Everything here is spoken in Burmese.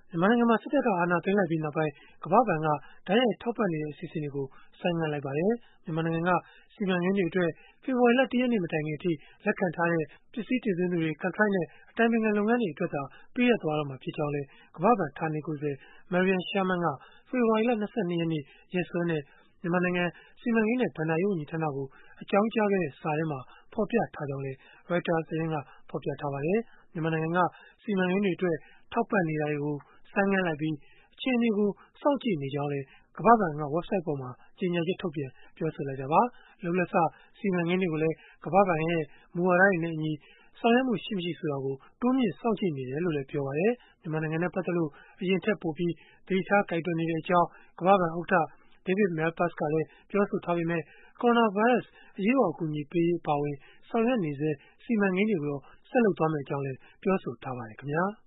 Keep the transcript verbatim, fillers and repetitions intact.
မြန်မာနိုင်ငံမှာ စစ်တပ်က အာဏာသိမ်းလိုက်ပြီးနောက်ပိုင်း ကမ္ဘာ့ဘဏ်က တိုက်ရိုက်ထောက်ပံ့နေတဲ့ အစီအစဉ်တွေကို ဆိုင်းငံ့လိုက်ပါတယ်။ မြန်မာနိုင်ငံက စီမံကိန်းတွေအတွက် ဖေဖော်ဝါရီလ ၁ ရက်နေ့ မတိုင်ခင်အထိ လက်ခံထားတဲ့ ပစ္စည်းတင်သွင်းသူတွေ၊ ကန်ထရိုက်နဲ့ အတိုင်ပင်ခံလုပ်ငန်းတွေအတွက်သာ ပေးအပ်သွားတော့မှာ ဖြစ်ကြောင်းလည်း ကမ္ဘာ့ဘဏ် ဌာနေကိုယ်စားလှယ် Mariam Sherman က ဖေဖော်ဝါရီလ ၂၂ ရက်နေ့ ရက်စွဲနဲ့ မြန်မာနိုင်ငံ စီမံကိန်းနဲ့ ဘဏ္ဍာရေး ဝန်ကြီးဌာနကို အကြောင်းကြားခဲ့တဲ့ စာထဲမှာ ဖော်ပြထားကြောင်းလည်း Reuters သတင်းက ဖော်ပြပါတယ်။ မြန်မာနိုင်ငံက စီမံကိန်းတွေအတွက် ထောက်ပံ့နေတာတွေကို ဆိုင်းငံ့လိုက်ပြီး အခြေအနေကို စောင့်ကြည့်နေကြောင်းလည်း ကမ္ဘာ့ဘဏ်က ဝဘ်ဆိုဒ်ပေါ်မှာ ကြေညာချက်ထုတ်ပြန် ပြောဆိုလိုက်တာပါ။ လုပ်လက်စ စီမံကိန်းတွေကိုလည်း ကမ္ဘာ့ဘဏ်ရဲ့ မူဝါဒတွေနဲ့အညီ ဆောင်ရွက်မှု ရှိမရှိ ဆိုတာကို တိုးမြှင့်စောင့်ကြည့်နေတယ်လို့လည်း ပြောပါတယ်။ မြန်မာနိုင်ငံနဲ့ ပတ်သက်လို့ အရင်ထက်ပိုပြီး သတိထားကိုင်တွယ်နေကြောင်း ကမ္ဘာ့ဘဏ်ဥက္ကဋ္ဌ David Malpass ကလည်း ပြောဆိုထားပေမဲ့ ကိုရိုနာဗိုင်းရပ်စ် အရေးပေါ် အကူအညီပေးရေး အပါအဝင် ဆောင်ရွက်နေဆဲ စီမံကိန်းတွေကိုတော့ ဆက်လုပ်သွားမယ့်အကြောင်း ပြောဆိုထားပါတယ်။